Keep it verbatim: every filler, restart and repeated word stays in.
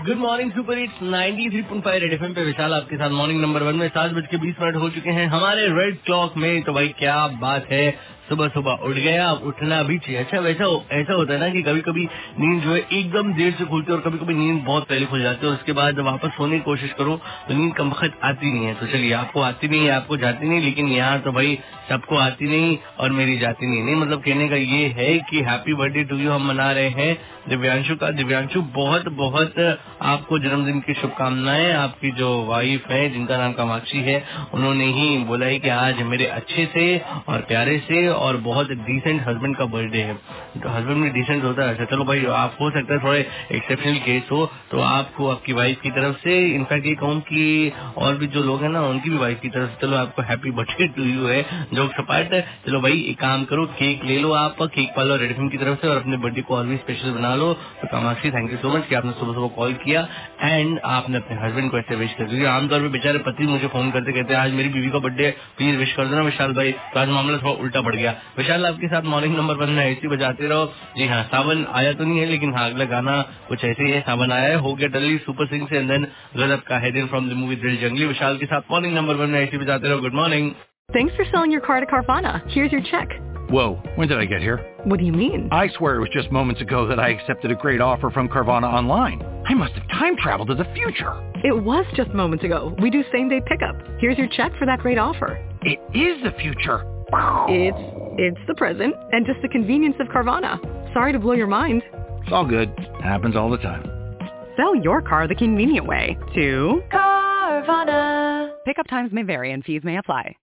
Good morning super hits ninety three point five red FM पे विशाल आपके साथ morning number one में सात बज के बीस मिनट हो चुके हैं हमारे रेड क्लॉक में। तो भाई क्या बात है, सुबह सुबह उठ गया, उठना भी चाहिए। अच्छा वैसा ऐसा होता है ना कि कभी कभी नींद जो है एकदम देर से खुलती है और कभी कभी नींद बहुत पहले खुल जाती है और उसके बाद वापस सोने की कोशिश करो तो नींद कम वक्त आती नहीं है। तो चलिए, आपको आती नहीं है, आपको जाती नहीं, लेकिन यहाँ तो भाई सबको आती नहीं और मेरी जाती नहीं। नहीं मतलब कहने का ये है कि हैप्पी बर्थडे टू यू हम मना रहे हैं दिव्यांशु का। दिव्यांशु बहुत बहुत आपको जन्मदिन की शुभकामनाएं। आपकी जो वाइफ है जिनका नाम कामाक्षी है, उन्होंने ही बोला है कि आज मेरे अच्छे से और प्यारे से और बहुत डिसेंट हस्बैंड का बर्थडे है। तो हस्बैंड भी डिसेंट होता है। अच्छा चलो भाई, आप हो सकता है थोड़े एक्सेप्शनल केस हो तो आपको आपकी वाइफ की तरफ से, इनफैक्ट ये कहूँ कि और भी जो लोग हैं ना उनकी भी वाइफ की तरफ से चलो आपको हैप्पी बर्थडे टू यू है। जोक सपाट। चलो भाई एक काम करो, केक ले लो, आप केक पालो रेड एफएम की तरफ से और अपने बर्थडे को और भी स्पेशल बना लो। तो Kamakshi thank you so much कि आपने सुबह सुबह कॉल किया एंड आपने अपने हस्बैंड को ऐसे विश कर दिया। आमतौर पर बेचारे पति मुझे फोन करते कहते हैं आज मेरी बीवी का बर्थडे, प्लीज विश कर देना विशाल भाई। तो आज मामला थोड़ा उल्टा पड़ गया। विशाल आपके साथ मॉर्निंग नंबर वन में ऐसी बजाते रहो। जी हाँ, सावन आया तो नहीं है लेकिन हाँ अगला गाना कुछ ऐसे ही है। सावन आया है, हो गया टल्ली सुपर सिंह से एंड देन गजब का है दिन फ्रॉम द मूवी दिल जंगली। विशाल के साथ मॉर्निंग नंबर वन में ऐसी बजाते रहो। Good morning. Thanks for selling your car to Carvana. Here's your check. Whoa, when did I get here? What do you mean? I swear it was just moments ago that I accepted a great offer from Carvana online. I must have time traveled to the future. It was just moments ago. We do same day pickup. Here's your check for that great offer. It is the future. It's it's the present and just the convenience of Carvana. Sorry to blow your mind. It's all good. Happens all the time. Sell your car the convenient way to Carvana. Pickup times may vary and fees may apply.